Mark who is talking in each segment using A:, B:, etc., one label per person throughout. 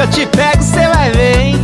A: eu te pego, cê vai ver, hein?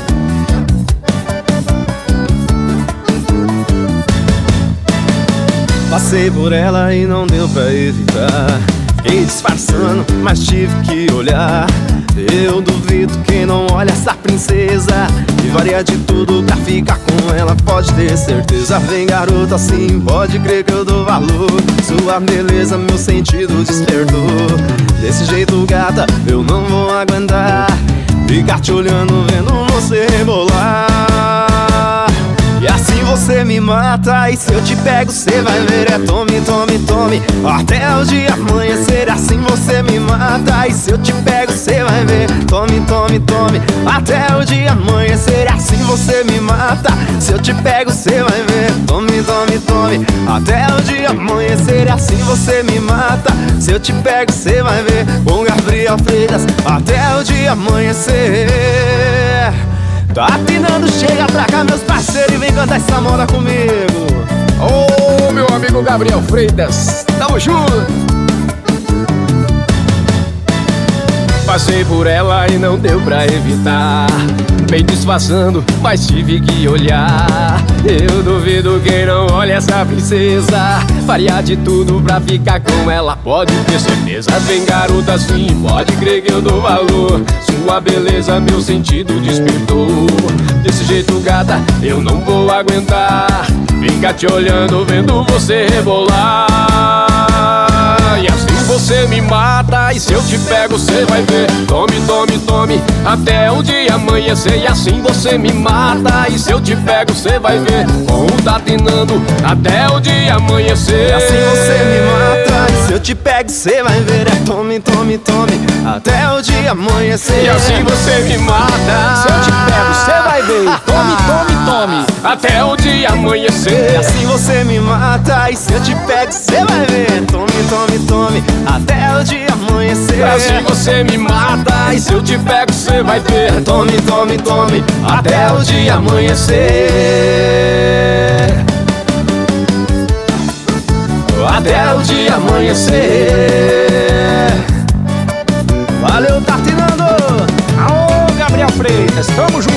A: Passei por ela e não deu pra evitar. Fiquei disfarçando, mas tive que olhar. Eu duvido quem não olha essa princesa, e varia de tudo pra ficar com ela, pode ter certeza. Vem garota, assim, pode crer que eu dou valor. Sua beleza, meu sentido despertou. Desse jeito, gata, eu não vou aguentar ficar te olhando, vendo você rebolar. E assim você me mata, e se eu te pego cê vai ver. É tome, tome, tome, até o dia amanhecer. Assim você me mata, e se eu te pego cê vai ver. Tome, tome, tome, até o dia amanhecer. Assim você me mata, se eu te pego cê vai ver. Tome, tome, tome, até o dia amanhecer. Assim você me mata, se eu te pego cê vai ver. Com Gabriel Freitas, até o dia amanhecer. Tá afinando, chega pra cá meus parceiros, e vem cantar essa moda comigo.
B: Ô, meu amigo Gabriel Freitas, tamo junto. Passei por ela e não deu pra evitar, bem disfarçando, mas tive que olhar. Eu duvido quem não olha essa princesa, faria de tudo pra ficar com ela, pode ter certeza. Vem garota, assim, pode crer que eu dou valor. Sua beleza, meu sentido despertou. Desse jeito, gata, eu não vou aguentar ficar te olhando, vendo você rebolar. E assim você me mata, e se eu te pego cê vai ver. Tome, tome, tome, até o dia amanhecer. E assim você me mata, e se eu te pego cê vai ver. Contatinando até o dia amanhecer.
A: E assim você me mata, e se eu te pego cê vai ver. É tome, tome, tome, até o dia amanhecer.
B: E assim você me mata,
A: se eu te pego cê vai ver. Tome, tome, tome,
B: até o dia amanhecer.
A: E assim você me mata, e se eu te pego cê vai ver. Tome, tome, tome, até o dia amanhecer.
B: Assim você me mata, e se eu te pego cê vai ver.
A: Tome, tome, tome, até o dia amanhecer. Até o dia amanhecer. Valeu, Tartinando! Aô, Gabriel Freitas, tamo junto!